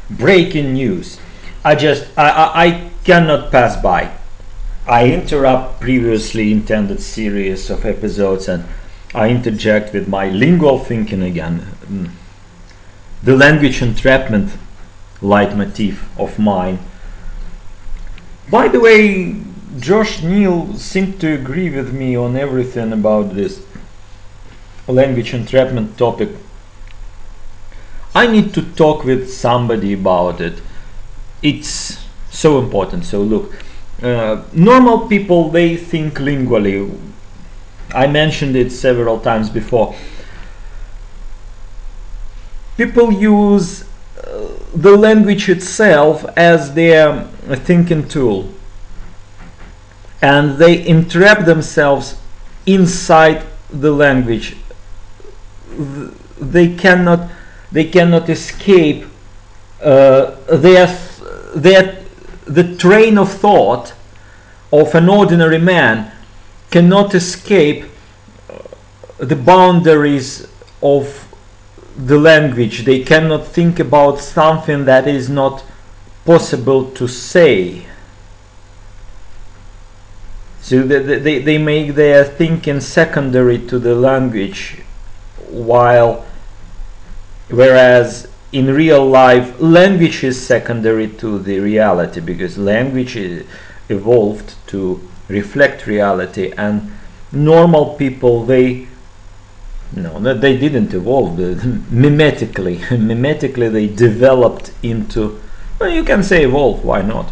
Breaking news. I cannot pass by. I interrupt previously intended series of episodes and I interject with my lingual thinking again. The language entrapment leitmotif of mine. By the way, Josh Neal seemed to agree with me on everything about this language entrapment topic. I need to talk with somebody about it. It's so important. So look, normal people, they think lingually. I mentioned it several times before. People use the language itself as their thinking tool, and they entrap themselves inside the language. They cannot escape their the train of thought of an ordinary man cannot escape the boundaries of the language. They cannot think about something that is not possible to say. So they make their thinking secondary to the language, whereas in real life language is secondary to the reality, because language evolved to reflect reality, and normal people, they didn't evolve. Mimetically they developed into, well, you can say evolve, why not,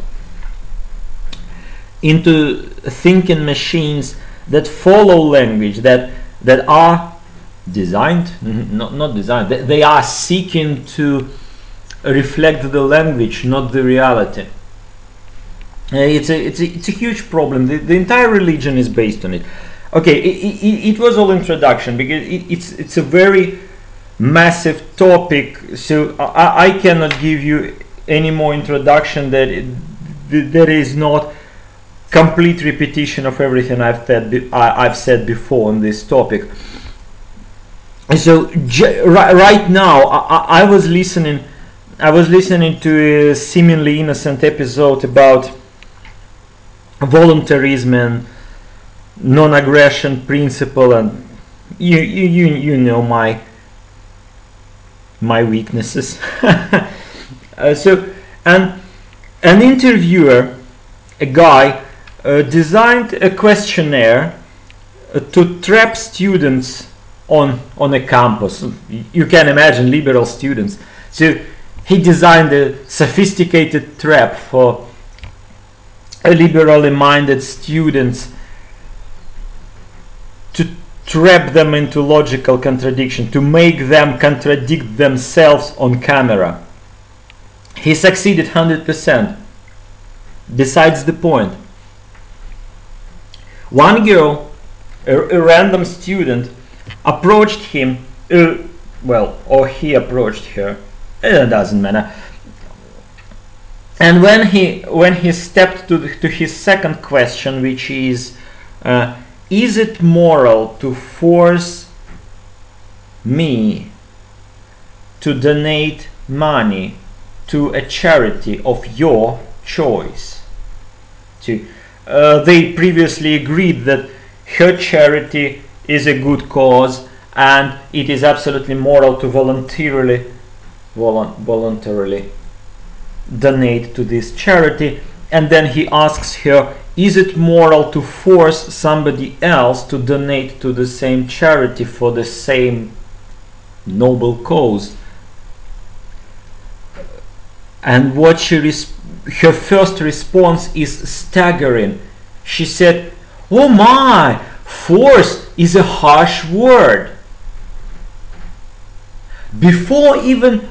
into thinking machines that follow language, that are designed, not designed, they are seeking to reflect the language, not the reality. It's a huge problem. The entire religion is based on it. Okay, it was all introduction, because it's a very massive topic, so I cannot give you any more introduction that is not complete repetition of everything I've said before on this topic. So right now I was listening to a seemingly innocent episode about voluntarism and non-aggression principle, and you know my weaknesses. So and an interviewer, a guy, designed a questionnaire to trap students on a campus. You can imagine liberal students. So he designed a sophisticated trap for liberally minded students to trap them into logical contradiction, to make them contradict themselves on camera. He succeeded 100%. Besides the point, one girl, a random student, approached him, or he approached her, it doesn't matter. And when he stepped to his second question, which is it moral to force me to donate money to a charity of your choice? They previously agreed that her charity is a good cause, and it is absolutely moral to voluntarily donate to this charity. And then he asks her, is it moral to force somebody else to donate to the same charity for the same noble cause? And her first response is staggering. She said, "Oh my, force is a harsh word." Before even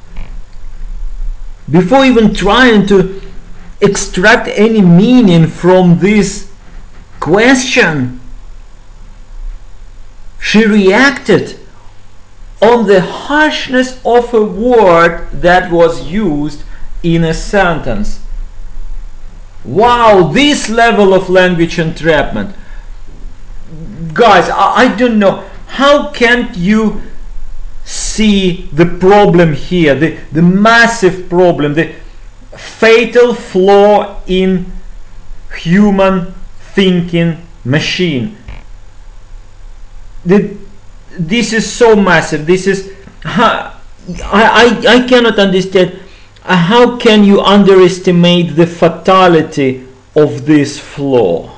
trying to extract any meaning from this question, she reacted on the harshness of a word that was used in a sentence. Wow, this level of language entrapment. Guys, I don't know. How can't you see the problem here, the massive problem, the fatal flaw in human thinking machine. This is so massive. This is I cannot understand. How can you underestimate the fatality of this flaw?